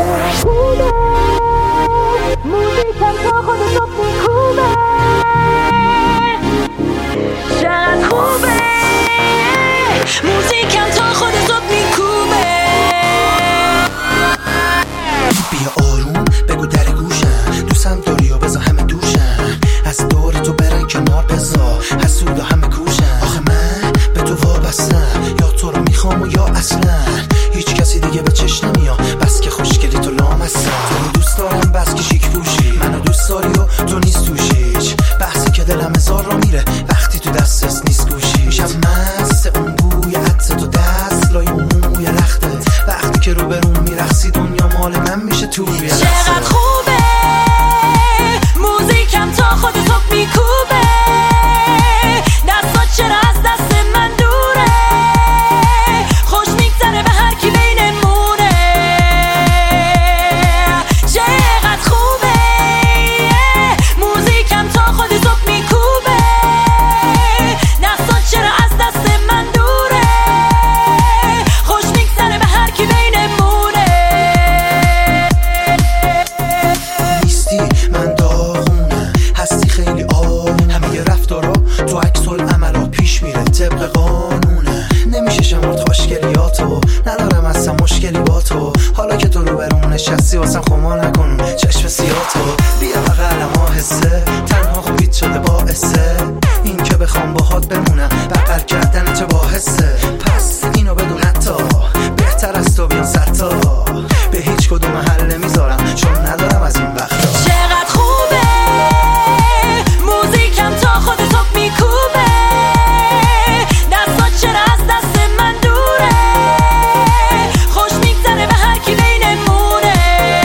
خوبه موزیکم تا خود صبح میکوبه چقدر خوبه موزیکم تا خود صبح میکوبه بیا آروم بگو در گوشم دوستم داری و بذار همه دوشم از دور تو برن کنار بذار حسود و همه کوشم آخه من به تو وابستم یا تو رو میخوام و یا اصلا هیچ کسی دیگه به چشم نمیاد بس که خوشگلی تو لامستم تو رو دوست دارم بس که شیک پوشی منو دوست داری و تو نیست توش هیچ بحثی که دلم هزار را میره وقتی تو دستت نیست گوشی میشم مست اون بوی عطر تو دست لای اون موی لختت وقتی که رو برون میرقصی دنیا مال من میشه تو یه لحظه چقدر خوبه موزیکم تا خود صبح میکوبه دستات چرا از دست من دوره خوش میگذره به هر کی بینمونه چقدر خوبه موزیکم تا خود صبح میکوبه دستات چرا از دست من دوره خوش میگذره به هر کی بینمونه نیستی من داغونم هستی خیلی آروم همه رفتارا تو عکس العملا پیش میره طبق قانونه نمیشه شمرد خوشگلیاتو ندارم اصلا مشکلی با تو حالا که تو رو برون نشستی واسم خما نکن چشم سیاتو بیا بغلم آهسته تنها خوبیت شده باعثه این که بخوام باهات بمونم بغل کردن چه باحثه پس اینو بدون حتی بهتر از تو بیان ستا به هیچ کدوم حل نمیذارم چون ندارم از این وقتا چقدر خوبه موزیکم تا خود صبح میکوبه دستات چرا از دست من دوره خوش میگذره به هر کی بینمونه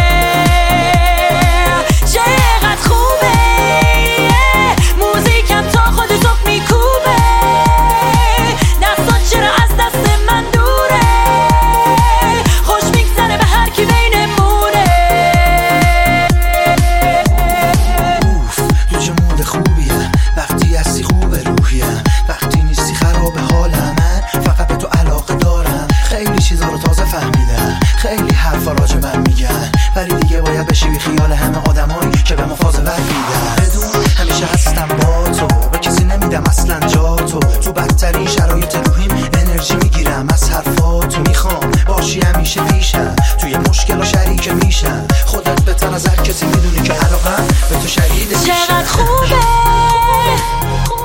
چقدر خوبه موزیکم تا خود صبح میکوبه دستات چرا از دست من دوره خوش میگذره به هر کی بینمونه تو چه مود خوبیه وقتی هستی خوبه روحیم وقتی نیستی خراب حالم من فقط به تو علاقه دارم خیلی چیزا رو تازه فهمیدم خیلی حرفا راجع من میگن ولی دیگه باید بشی بی خیال همه آدمایی که به مفاضله میدن بدون همیشه هستم با تو به کسی نمیدم اصلا جا تو بدترین شرایط روحیم انرژی میگیرم از حرفاتو میخوام باشی همیشه پیشم توی مشکل و شریک میشم خودت بهتر از هر کسی میدونی که علاقم به تو شهید میشم چقدر خوبه